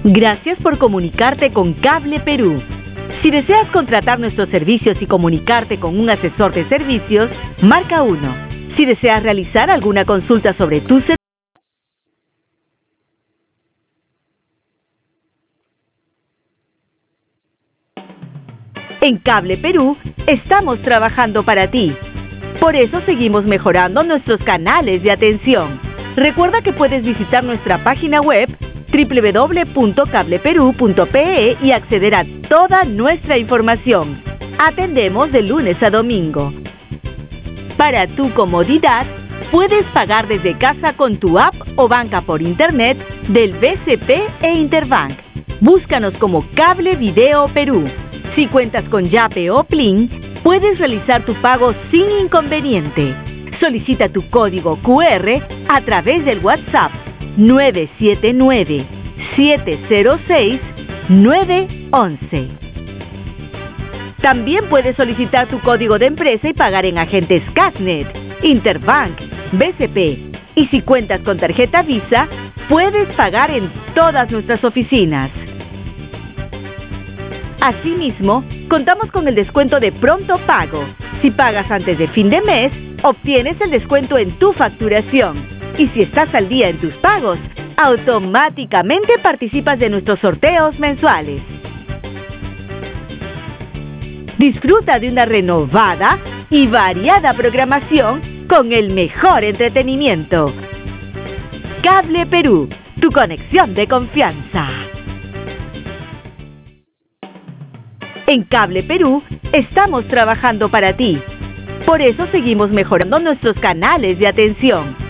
Gracias por comunicarte con Cable Perú. Si deseas contratar nuestros servicios y comunicarte con un asesor de servicios, marca 1. Si deseas realizar alguna consulta sobre tu servicio, en Cable Perú estamos trabajando para ti. Por eso seguimos mejorando nuestros canales de atención. Recuerda que puedes visitar nuestra página web www.cableperu.pe y acceder a toda nuestra información. Atendemos de lunes a domingo. Para tu comodidad, puedes pagar desde casa con tu app o banca por internet del BCP e Interbank. Búscanos como Cable Video Perú. Si cuentas con Yape o Plin, puedes realizar tu pago sin inconveniente. Solicita tu código QR a través del WhatsApp 979-706-911. También puedes solicitar tu código de empresa y pagar en agentes Casnet, Interbank, BCP. Y si cuentas con tarjeta Visa, puedes pagar en todas nuestras oficinas. Asimismo, contamos con el descuento de pronto pago. Si pagas antes de fin de mes, obtienes el descuento en tu facturación. Y si estás al día en tus pagos, automáticamente participas de nuestros sorteos mensuales. Disfruta de una renovada y variada programación con el mejor entretenimiento. Cable Perú, tu conexión de confianza. En Cable Perú estamos trabajando para ti. Por eso seguimos mejorando nuestros canales de atención.